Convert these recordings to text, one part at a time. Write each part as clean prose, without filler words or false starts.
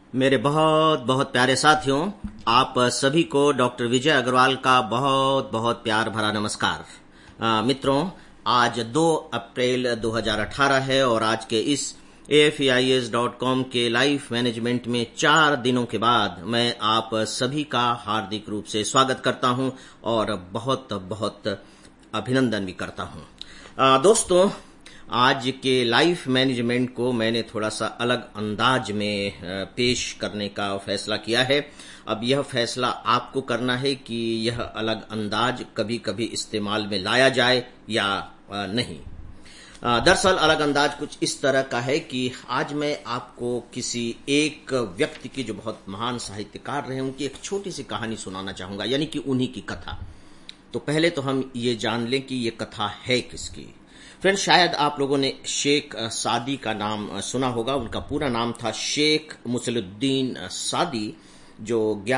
मेरे बहुत बहुत प्यारे साथियों, आप सभी को डॉक्टर विजय अग्रवाल का बहुत बहुत प्यार भरा नमस्कार। मित्रों, आज 2 अप्रैल 2018 है और आज के इस AFEIS.com के लाइफ मैनेजमेंट में 4 दिनों के बाद मैं आप सभी का हार्दिक रूप से स्वागत करता हूं और बहुत बहुत अभिनंदन भी करता हूं। दोस्तों, आज के लाइफ मैनेजमेंट को मैंने थोड़ा सा अलग अंदाज में पेश करने का फैसला किया है। अब यह फैसला आपको करना है कि यह अलग अंदाज कभी कभी इस्तेमाल में लाया जाए या नहीं। दरअसल अलग अंदाज कुछ इस तरह का है कि आज मैं आपको किसी एक व्यक्ति की जो बहुत महान साहित्यकार रहे उनकी एक छोटी सी कहानी सुनाना चाहूंगा, यानी कि उन्हीं की कथा। तो पहले तो हम ये जान लें कि ये कथा है किसकी। फ्रेंड्स, शायद आप लोगों ने शेख सादी का नाम सुना होगा। उनका पूरा नाम था शेख मुसलुद्दीन सादी, जो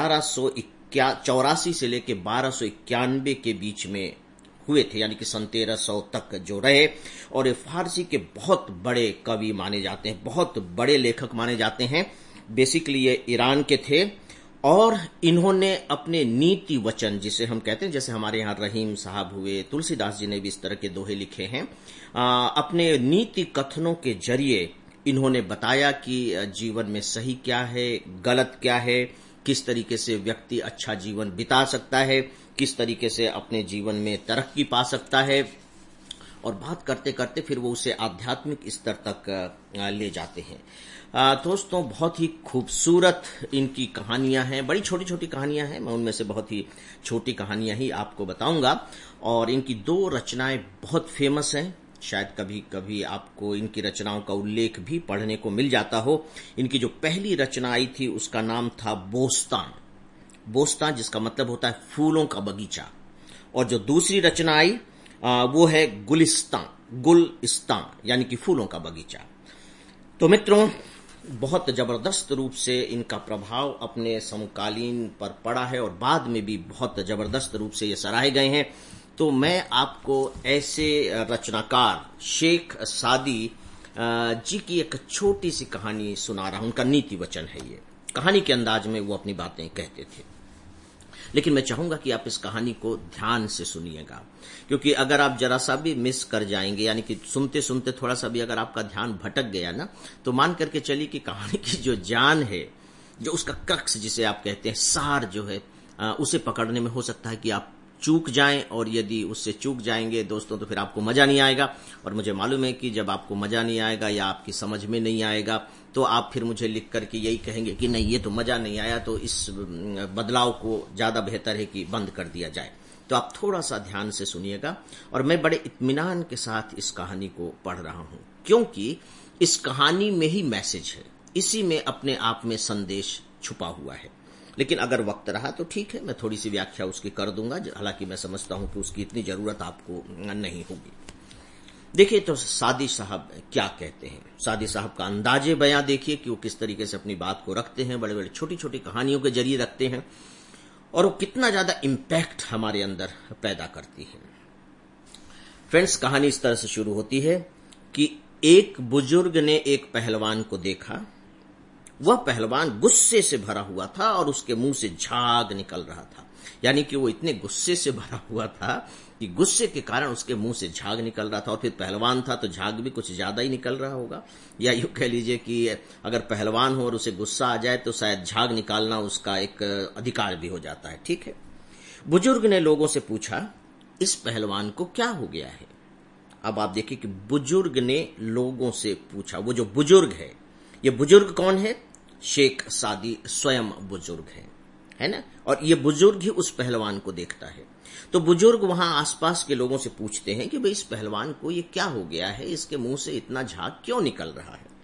1184 से लेकर 1291 के बीच में हुए थे, यानी कि 1300 तक जो रहे। और ये फारसी के बहुत बड़े कवि माने जाते हैं, बहुत बड़े लेखक माने जाते हैं। बेसिकली ये ईरान के थे और इन्होंने अपने नीति वचन, जिसे हम कहते हैं, जैसे हमारे यहाँ रहीम साहब हुए, तुलसीदास जी ने भी इस तरह के दोहे लिखे हैं। अपने नीति कथनों के जरिए इन्होंने बताया कि जीवन में सही क्या है, गलत क्या है, किस तरीके से व्यक्ति अच्छा जीवन बिता सकता है, किस तरीके से अपने जीवन में तरक्की पा सकता है। और बात करते करते फिर वो उसे आध्यात्मिक स्तर तक ले जाते हैं। दोस्तों, बहुत ही खूबसूरत इनकी कहानियां हैं, बड़ी छोटी छोटी कहानियां हैं। मैं उनमें से बहुत ही छोटी कहानियां ही आपको बताऊंगा। और इनकी 2 रचनाएं बहुत फेमस हैं। शायद कभी कभी आपको इनकी रचनाओं का उल्लेख भी पढ़ने को मिल जाता हो। इनकी जो पहली रचना आई थी उसका नाम था बोस्तान, बोस्तान जिसका मतलब होता है फूलों का बगीचा। और जो दूसरी रचना आई वो है गुलिस्तान, गुलिस्तान यानी कि फूलों का बगीचा। तो मित्रों, बहुत जबरदस्त रूप से इनका प्रभाव अपने समकालीन पर पड़ा है और बाद में भी बहुत जबरदस्त रूप से ये सराहे गए हैं। तो मैं आपको ऐसे रचनाकार शेख सादी जी की एक छोटी सी कहानी सुना रहा हूं। उनका नीति वचन है ये। कहानी के अंदाज में वो अपनी बातें कहते थे, लेकिन मैं चाहूंगा कि आप इस कहानी को ध्यान से सुनिएगा, क्योंकि अगर आप जरा सा भी मिस कर जाएंगे, यानी कि सुनते सुनते थोड़ा सा भी अगर आपका ध्यान भटक गया ना, तो मान करके चलिए कि कहानी की जो जान है, जो उसका क्रक्स जिसे आप कहते हैं, सार जो है, उसे पकड़ने में हो सकता है कि आप चूक जाएं। और यदि उससे चूक जाएंगे दोस्तों, तो फिर आपको मजा नहीं आएगा। और मुझे मालूम है कि जब आपको मजा नहीं आएगा या आपकी समझ में नहीं आएगा, तो आप फिर मुझे लिख करके यही कहेंगे कि नहीं, ये तो मजा नहीं आया, तो इस बदलाव को ज्यादा बेहतर है कि बंद कर दिया जाए। तो आप थोड़ा सा ध्यान से सुनिएगा। और मैं बड़े इत्मीनान के साथ इस कहानी को पढ़ रहा हूं, क्योंकि इस कहानी में ही मैसेज है, इसी में अपने आप में संदेश छुपा हुआ है। लेकिन अगर वक्त रहा तो ठीक है, मैं थोड़ी सी व्याख्या उसकी कर दूंगा, हालांकि मैं समझता हूं कि उसकी इतनी जरूरत आपको नहीं होगी। देखिए तो सादी साहब क्या कहते हैं। सादी साहब का अंदाजे बयां देखिए कि वो किस तरीके से अपनी बात को रखते हैं, बड़े बड़े छोटी छोटी कहानियों के जरिए रखते हैं, और वो कितना ज्यादा इम्पैक्ट हमारे अंदर पैदा करती है। फ्रेंड्स, कहानी इस तरह से शुरू होती है कि एक बुजुर्ग ने एक पहलवान को देखा। वह पहलवान गुस्से से भरा हुआ था और उसके मुंह से झाग निकल रहा था, यानी कि वो इतने गुस्से से भरा हुआ था कि गुस्से के कारण उसके मुंह से झाग निकल रहा था। और फिर पहलवान था तो झाग भी कुछ ज्यादा ही निकल रहा होगा, या यूं कह लीजिए कि अगर पहलवान हो और उसे गुस्सा आ जाए तो शायद झाग निकालना उसका एक अधिकार भी हो जाता है। ठीक है, बुजुर्ग ने लोगों से पूछा, इस पहलवान को क्या हो गया है। अब आप देखिए कि बुजुर्ग ने लोगों से पूछा। वो जो बुजुर्ग है, ये बुजुर्ग कौन है? शेख सादी स्वयं बुजुर्ग है ना। और ये बुजुर्ग ही उस पहलवान को देखता है। तो बुजुर्ग वहां आसपास के लोगों से पूछते हैं कि भाई इस पहलवान को ये क्या हो गया है, इसके मुंह से इतना झाग क्यों निकल रहा है।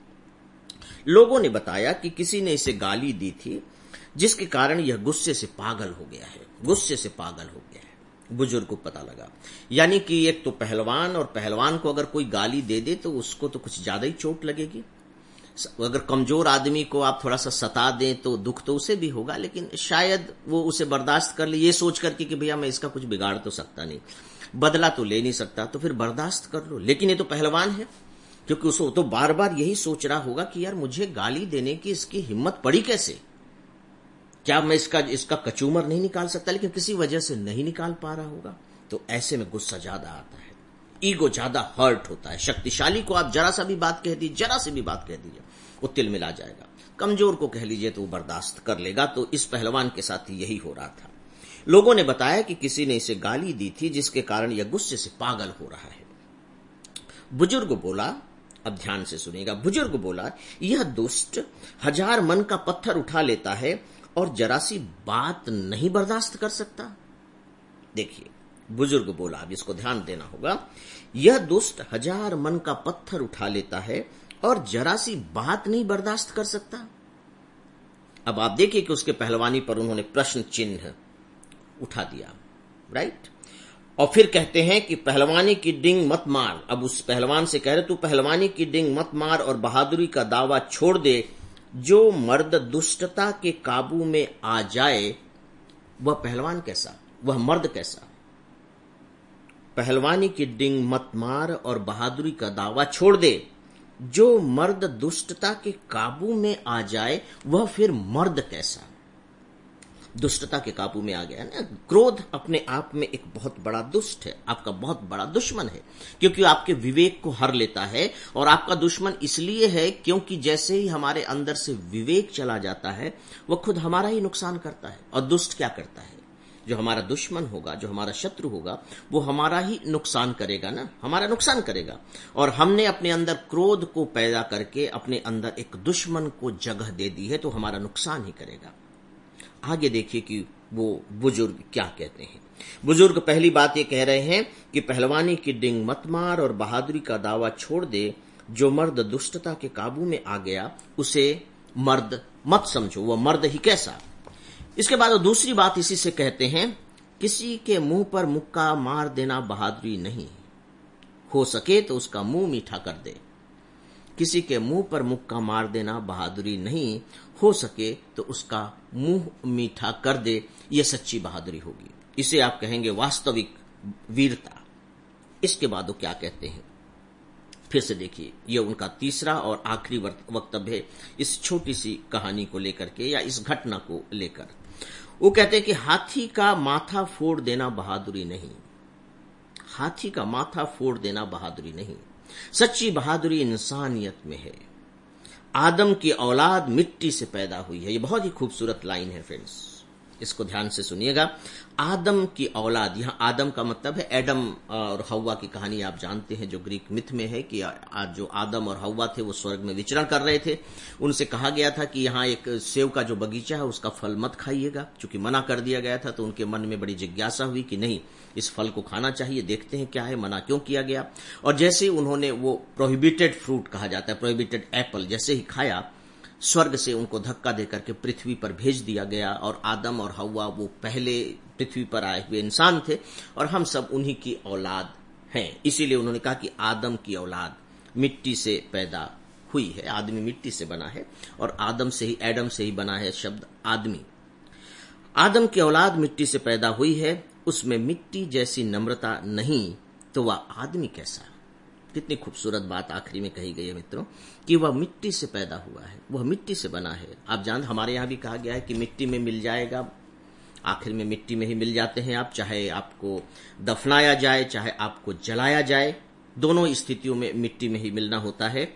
लोगों ने बताया कि किसी ने इसे गाली दी थी, जिसके कारण यह गुस्से से पागल हो गया है, गुस्से से पागल हो गया है। बुजुर्ग को पता लगा, यानी कि एक तो पहलवान, और पहलवान को अगर कोई गाली दे दे तो उसको तो कुछ ज्यादा ही चोट लगेगी। अगर कमजोर आदमी को आप थोड़ा सा सता दें तो दुख तो उसे भी होगा, लेकिन शायद वो उसे बर्दाश्त कर ले, ये सोच करके कि भैया मैं इसका कुछ बिगाड़ तो सकता नहीं, बदला तो ले नहीं सकता, तो फिर बर्दाश्त कर लो। लेकिन ये तो पहलवान है, क्योंकि उसको तो बार बार यही सोच रहा होगा कि यार मुझे गाली देने की इसकी हिम्मत पड़ी कैसे, क्या मैं इसका कचूमर नहीं निकाल सकता, लेकिन किसी वजह से नहीं निकाल पा रहा होगा। तो ऐसे में गुस्सा ज्यादा आता है, ईगो ज्यादा हर्ट होता है। शक्तिशाली को आप जरा सा भी बात कह दीजिए, जरा सी भी बात कह दीजिए, वो तिल मिला जाएगा। कमजोर को कह लीजिए तो वो बर्दाश्त कर लेगा। तो इस पहलवान के साथ यही हो रहा था। लोगों ने बताया कि किसी ने इसे गाली दी थी, जिसके कारण यह गुस्से से पागल हो रहा है। बुजुर्ग बोला, अब ध्यान से सुनिएगा, बुजुर्ग बोला, यह दुष्ट 1000 मन का पत्थर उठा लेता है और जरा सी बात नहीं बर्दाश्त कर सकता। देखिए, बुजुर्ग बोला, अब इसको ध्यान देना होगा, यह दुष्ट 1000 मन का पत्थर उठा लेता है और जरा सी बात नहीं बर्दाश्त कर सकता। अब आप देखिए कि उसके पहलवानी पर उन्होंने प्रश्न चिन्ह उठा दिया, राइट। और फिर कहते हैं कि पहलवानी की डिंग मत मार। अब उस पहलवान से कह रहे तू पहलवानी की डिंग मत मार और बहादुरी का दावा छोड़ दे। जो मर्द दुष्टता के काबू में आ जाए वह पहलवान कैसा, वह मर्द कैसा। पहलवानी की डिंग मत मार और बहादुरी का दावा छोड़ दे। जो मर्द दुष्टता के काबू में आ जाए वह फिर मर्द कैसा। दुष्टता के काबू में आ गया ना। क्रोध अपने आप में एक बहुत बड़ा दुष्ट है, आपका बहुत बड़ा दुश्मन है, क्योंकि आपके विवेक को हर लेता है। और आपका दुश्मन इसलिए है क्योंकि जैसे ही हमारे अंदर से विवेक चला जाता है वह खुद हमारा ही नुकसान करता है। और दुष्ट क्या करता है, जो हमारा दुश्मन होगा, जो हमारा शत्रु होगा, वो हमारा ही नुकसान करेगा ना, हमारा नुकसान करेगा। और हमने अपने अंदर क्रोध को पैदा करके अपने अंदर एक दुश्मन को जगह दे दी है, तो हमारा नुकसान ही करेगा। आगे देखिए कि वो बुजुर्ग क्या कहते हैं। बुजुर्ग पहली बात ये कह रहे हैं कि पहलवानी की डिंग मत मार और बहादुरी का दावा छोड़ दे। जो मर्द दुष्टता के काबू में आ गया उसे मर्द मत समझो, वह मर्द ही कैसा। इसके बाद वो दूसरी बात इसी से कहते हैं, किसी के मुंह पर मुक्का मार देना बहादुरी नहीं, हो सके तो उसका मुंह मीठा कर दे। किसी के मुंह पर मुक्का मार देना बहादुरी नहीं, हो सके तो उसका मुंह मीठा कर दे, यह सच्ची बहादुरी होगी। इसे आप कहेंगे वास्तविक वीरता। इसके बाद वो क्या कहते हैं, फिर से देखिए, यह उनका तीसरा और आखिरी वक्तव्य है इस छोटी सी कहानी को लेकर के या इस घटना को लेकर। वो कहते हैं कि हाथी का माथा फोड़ देना बहादुरी नहीं, हाथी का माथा फोड़ देना बहादुरी नहीं, सच्ची बहादुरी इंसानियत में है। आदम की औलाद मिट्टी से पैदा हुई है। ये बहुत ही खूबसूरत लाइन है फ्रेंड्स, इसको ध्यान से सुनिएगा। आदम की औलाद, यहां आदम का मतलब है एडम और हव्वा की कहानी आप जानते हैं, जो ग्रीक मिथ में है कि जो आदम और हव्वा थे वो स्वर्ग में विचरण कर रहे थे। उनसे कहा गया था कि यहाँ एक सेव का जो बगीचा है उसका फल मत खाइएगा। चूंकि मना कर दिया गया था तो उनके मन में बड़ी जिज्ञासा हुई कि नहीं, इस फल को खाना चाहिए, देखते हैं क्या है, मना क्यों किया गया। और जैसे ही उन्होंने वो प्रोहिबिटेड फ्रूट कहा जाता है, प्रोहिबिटेड एप्पल जैसे ही खाया, स्वर्ग से उनको धक्का देकर के पृथ्वी पर भेज दिया गया। और आदम और हव्वा वो पहले पृथ्वी पर आए हुए इंसान थे और हम सब उन्हीं की औलाद हैं। इसीलिए उन्होंने कहा कि आदम की औलाद मिट्टी से पैदा हुई है। आदमी मिट्टी से बना है और आदम से ही, एडम से ही बना है शब्द आदमी। आदम की औलाद मिट्टी से पैदा हुई है, उसमें मिट्टी जैसी नम्रता नहीं, तो वह आदमी कैसा। कितनी खूबसूरत बात आखिरी में कही गई है मित्रों, कि वह मिट्टी से पैदा हुआ है, वह मिट्टी से बना है। आप जानते, हमारे यहां भी कहा गया है कि मिट्टी में मिल जाएगा, आखिर में मिट्टी में ही मिल जाते हैं आप, चाहे आपको दफनाया जाए चाहे आपको जलाया जाए, दोनों स्थितियों में मिट्टी में ही मिलना होता है।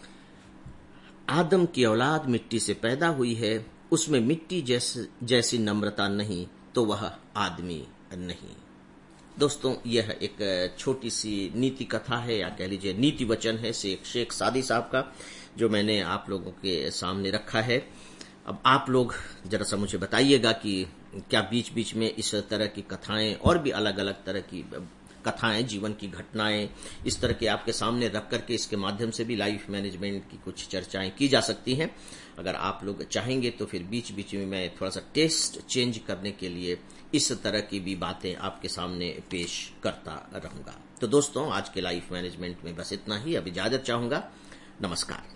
आदम की औलाद मिट्टी से पैदा हुई है, उसमें मिट्टी जैसी नम्रता नहीं, तो वह आदमी नहीं। दोस्तों, यह एक छोटी सी नीति कथा है या कह लीजिए नीति वचन है शेख सादी साहब का, जो मैंने आप लोगों के सामने रखा है। अब आप लोग जरा सा मुझे बताइएगा कि क्या बीच बीच में इस तरह की कथाएं और भी अलग अलग तरह की कथाएं, जीवन की घटनाएं इस तरह के आपके सामने रख करके इसके माध्यम से भी लाइफ मैनेजमेंट की कुछ चर्चाएं की जा सकती हैं। अगर आप लोग चाहेंगे तो फिर बीच बीच में मैं थोड़ा सा टेस्ट चेंज करने के लिए इस तरह की भी बातें आपके सामने पेश करता रहूंगा। तो दोस्तों, आज के लाइफ मैनेजमेंट में बस इतना ही। अब इजाजत चाहूंगा। नमस्कार।